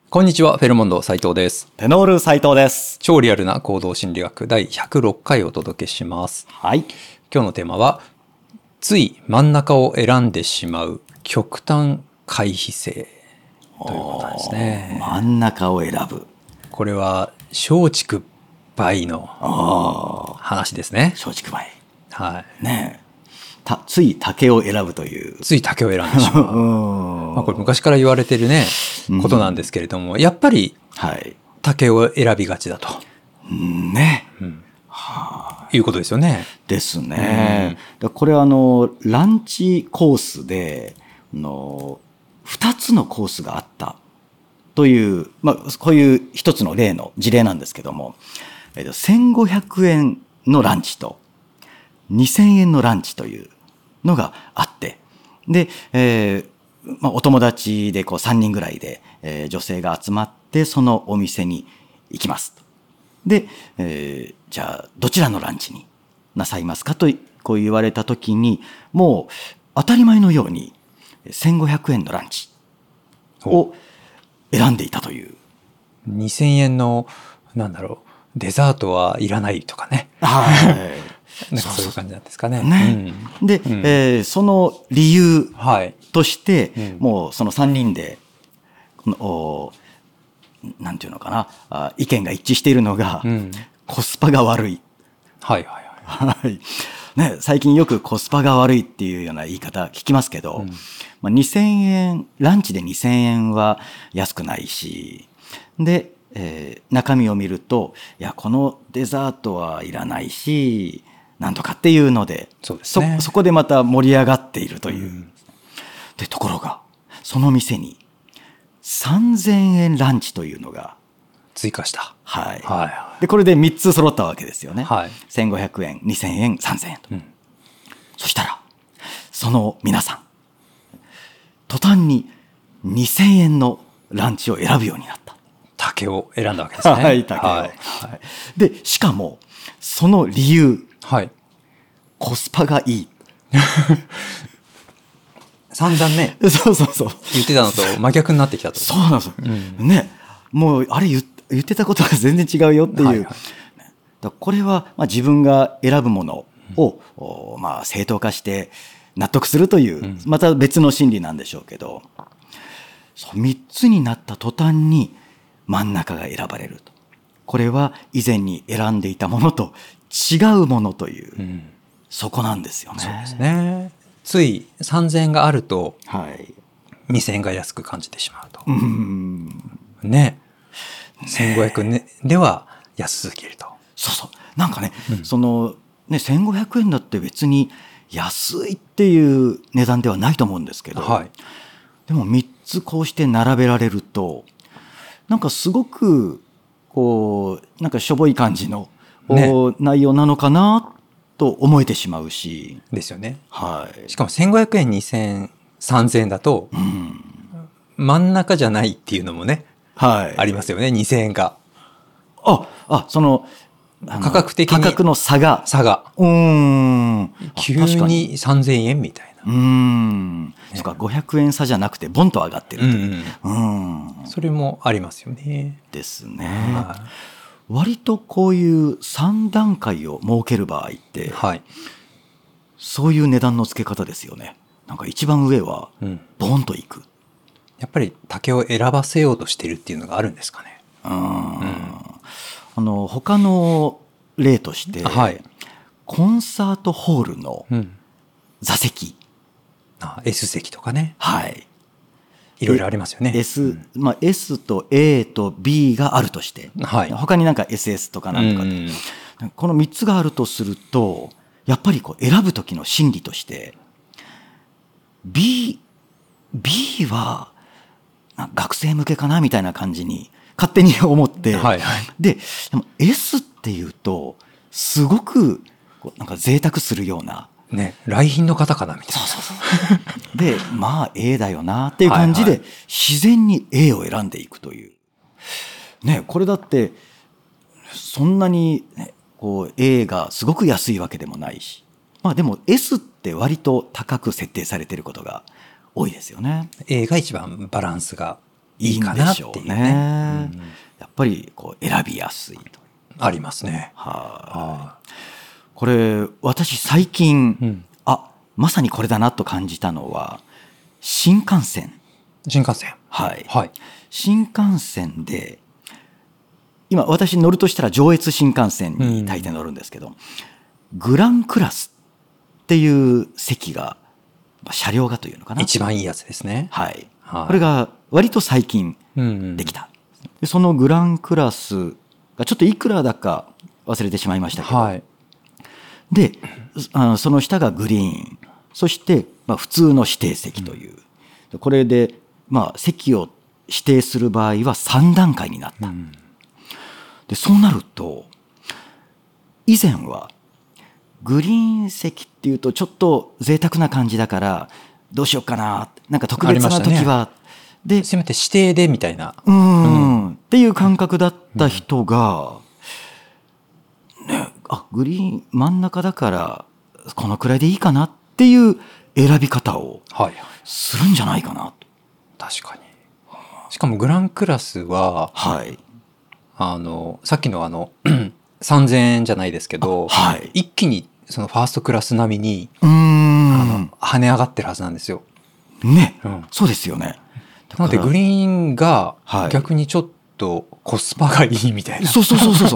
こんにちは、フェルモンド斉藤です。 テノール斉藤です。 超リアルな行動心理学第106回をお届けします。 はい。 今日のテーマは、つい真ん中を選んでしまう極端回避性ということですね。 真ん中を選ぶ。 これは松竹梅の話ですね。 松竹梅。 はい。 ねえ。つい竹を選ぶという。 つい竹を選んでしまう。これ昔から言われてるね、ことなんですけれども、やっぱり竹を選びがちだと。 ね。 いうことですよね。 ですね。これはランチコースで2つのコースがあったという、こういう一つの事例なんですけども、1500円のランチと2000円のランチというのがあって、で、お友達で3人ぐらいで、女性が集まってそのお店に行きますと。で、じゃあどちらのランチになさいますかとこう言われた時に、もう当たり前のように1500円のランチを選んでいたという。 2000円のデザートはいらないとかね。なんかそういう感じなんですかね。 で、その理由として、もうその3人でなんていうのかな、意見が一致しているのが、コスパが悪い。ね、最近よくコスパが悪いっていうような言い方聞きますけど、2000円、ランチで2000円は安くないし、で、中身を見ると、いや、このデザートはいらないし、なんとかっていうので、そこでまた盛り上がっているという。で、ところが、その店に3000円ランチというのが追加した。 で、これで3つ揃ったわけですよね。1500円、2000円、3000円と。そしたら、その皆さん、途端に2000円のランチを選ぶようになった。 竹を選んだわけですね。 竹を。で、しかも、その理由、コスパがいい。 散々ね、 言ってたのと真逆になってきたと。 そうなんですよ。ね、もうあれ言ってたことが全然違うよっていう。これは自分が選ぶものを正当化して納得するという、また別の心理なんでしょうけど、3つになった途端に真ん中が選ばれると。これは以前に選んでいたものと違うものという、そこなんですよね。 そうですね。つい3000円があると、2000円が安く感じてしまうと。ね。1500円では安すぎると。 なんかね、1500円だって別に安いっていう値段ではないと思うんですけど、でも3つこうして並べられると、なんかすごくなんかしょぼい感じの、内容なのかなと思えてしまうし。 ですよね。しかも1500円、2000円、3000円だと、真ん中じゃないっていうのもね、ありますよね、2000円が。 その価格的に。 価格の差が。 急に3000円みたいな。 そうか、500円差じゃなくてボンと上がってるという。 それもありますよね。 ですね。割とこういう3段階を設ける場合って、そういう値段の付け方ですよね。なんか一番上はボンといく。 やっぱり竹を選ばせようとしてるっていうのがあるんですかね。 他の例として、コンサートホールの座席、 S 席とかね、いろいろありますよね。 S と A と B があるとして、他になんか SS とかなんとかで、この3つがあるとすると、やっぱり選ぶ時の心理として B は学生向けかなみたいな感じに勝手に思って、でも S っていうとすごくなんか贅沢するような、 来賓の方かなみたいな。で、A だよなっていう感じで自然に A を選んでいくという。これだってそんなに、A がすごく安いわけでもないし、でも S って割と高く設定されていることが多いですよね。 A が一番バランスがいいかなっていうね。 やっぱりこう選びやすいと。 ありますね。 これ私最近、まさにこれだなと感じたのは新幹線。はい。新幹線で今私乗るとしたら上越新幹線に大抵乗るんですけど、グランクラスっていう席が、車両がというのかな、 一番いいやつですね。 これが割と最近できた。でそのグランクラスがちょっといくらだか忘れてしまいましたけど、でその下がグリーン、そして普通の指定席という、これで席を指定する場合は3段階になった。でそうなると以前はグリーン席っていうとちょっと贅沢な感じだからどうしようかな、なんか特別な時は、 でせめて指定でみたいなっていう感覚だった人が、グリーン真ん中だからこのくらいでいいかなっていう選び方をするんじゃないかなと。 確かに。しかもグランクラスは、さっきの3000円じゃないですけど、一気にそのファーストクラス並みに跳ね上がってるはずなんですよ。 そうですよね。 なのでグリーンが逆にちょっとコスパがいいみたいな。 そう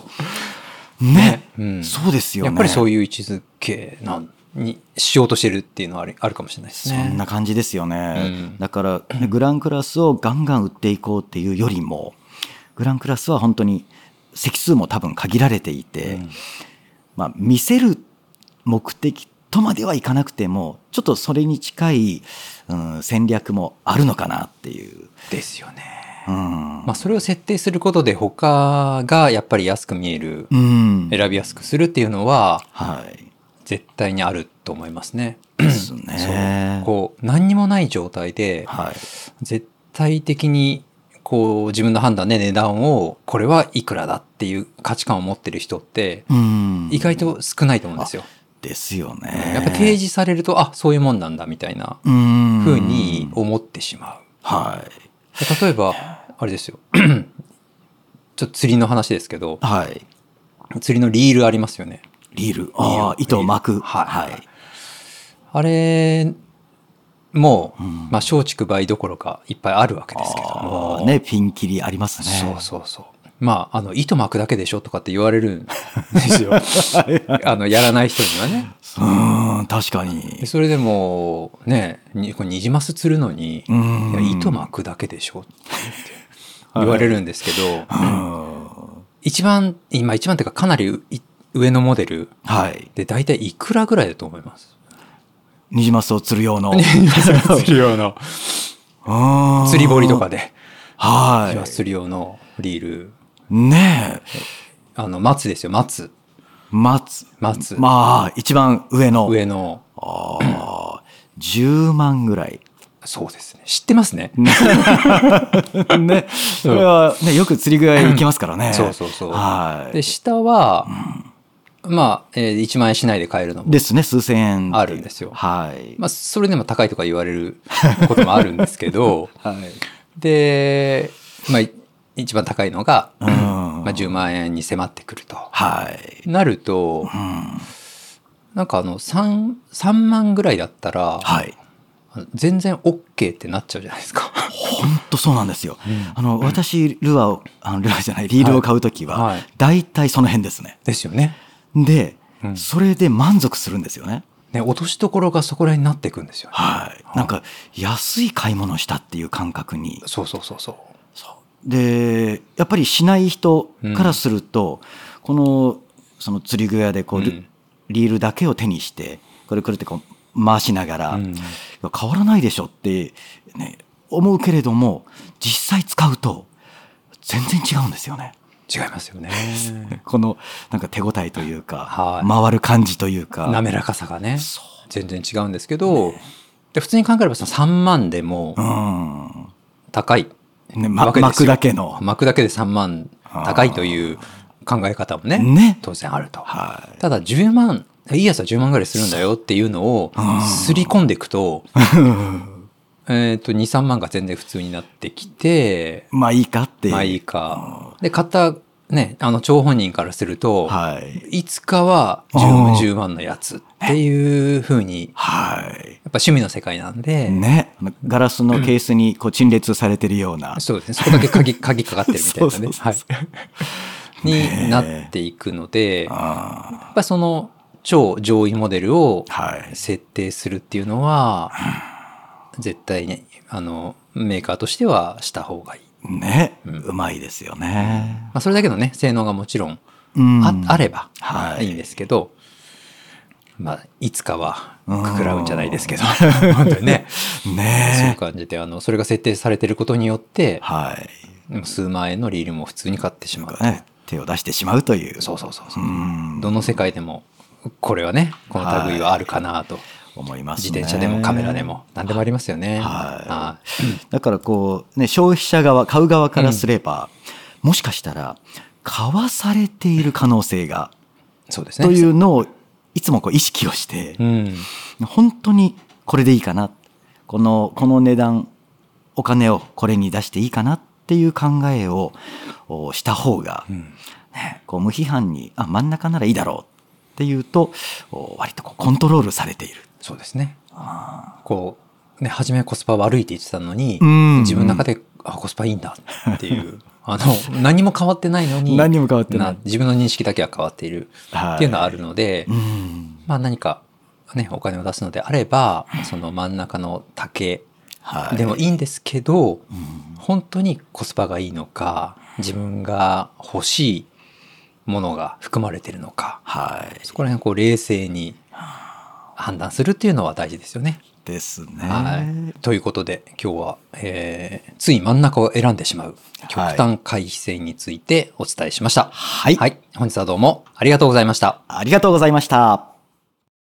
ですよね。 やっぱりそういう位置づけにしようとしてるっていうのはあるかもしれないですね。 そんな感じですよね。だからグランクラスをガンガン売っていこうっていうよりも、グランクラスは本当に席数も多分限られていて、見せる目的とまではいかなくてもちょっとそれに近い、戦略もあるのかなっていう。 ですよね。それを設定することで他がやっぱり安く見える、選びやすくするっていうのは、絶対にあると思いますね。 ですね。 こう何にもない状態で、絶対的にこう自分の判断で値段をこれはいくらだっていう価値観を持ってる人って意外と少ないと思うんですよ。 ですよね。 やっぱ提示されるとそういうもんなんだみたいな風に思ってしまう。例えばあれですよちょっと釣りの話ですけど、釣りのリールありますよね。 リール、糸を巻く。 あれも松竹梅どころかいっぱいあるわけですけどもピンキリありますね。 糸巻くだけでしょとかって言われるんですよやらない人にはね。 確かに。 それでもね、ニジマス釣るのに糸巻くだけでしょって言われるんですけど、一番っていうかかなり上のモデルで大体いくらぐらいだと思います？ ニジマスを釣る用の釣り堀とかでニジママス釣る用のリール松ですよ。松一番上の10万ぐらい。 そうですね。知ってますね。 それはよく釣り具合行きますからね。 で下は1万円しないで買えるのもですね。数千円あるんですよ。それでも高いとか言われることもあるんですけど、で一番高いのが10万円に迫ってくるとなると、なんか3万ぐらいだったら全然 OK ってなっちゃうじゃないですか。 本当そうなんですよ。私リールを買うときはだいたいその辺ですね。 ですよね。 で、それで満足するんですよね。 落としどころがそこら辺になっていくんですよね。 なんか安い買い物したっていう感覚に。 でやっぱりしない人からすると、その釣り具屋でリールだけを手にしてくるくるって回しながら、変わらないでしょって思うけれども、実際使うと全然違うんですよね。 違いますよね。 なんか手応えというか、回る感じというか、 滑らかさがね全然違うんですけど、で普通に考えれば3万でも高い巻くだけで 3万高いという考え方もね当然あると。ただ10万いいやつは10万ぐらいするんだよっていうのをすり込んでいくと 2、3万が全然普通になってきて、 まあいいかっていう。 まあいいか。で、買ったね、張本人からすると、はい、いつかは 10万のやつっていうふうに、はい、やっぱ趣味の世界なんで。 ね。ガラスのケースにこう陳列されてるような。 そうですね。そこだけ鍵かかってるみたいなね。はい。になっていくので、やっぱその超上位モデルを設定するっていうのは、絶対に、メーカーとしてはした方がいい。 ね、うまいですよね。 まあ、それだけのね、性能がもちろん あればいいんですけど、まあ、いつかはくくらうんじゃないですけど、本当にね。ね、そういう感じで、それが設定されてることによって、はい、数万円のリールも普通に買ってしまうと。 ね、手を出してしまうという。 そう。どの世界でも、これはね、この類はあるかなと。 思いますね。 自転車でもカメラでも何でもありますよね。 はい。だからこうね、消費者側、買う側からすれば、もしかしたら買わされている可能性が、 そうですね。 というのをいつもこう意識をして、本当にこれでいいかな、この値段、お金をこれに出していいかなっていう考えをした方が、こう無批判に真ん中ならいいだろうっていうと割とこうコントロールされている。 そうですね。こうね、初めはコスパ悪いって言ってたのに、自分の中でコスパいいんだっていう何も変わってないのに、 何も変わってない、 自分の認識だけは変わっているっていうのがあるので、まあ何かね、お金を出すのであれば、その真ん中の竹でもいいんですけど、本当にコスパがいいのか、自分が欲しいものが含まれているのか、そこら辺こう冷静に判断するっていうのは大事ですよね。 ですね。 はい。ということで今日は、つい真ん中を選んでしまう極端回避線についてお伝えしました。はい。はい。本日はどうもありがとうございました。 ありがとうございました。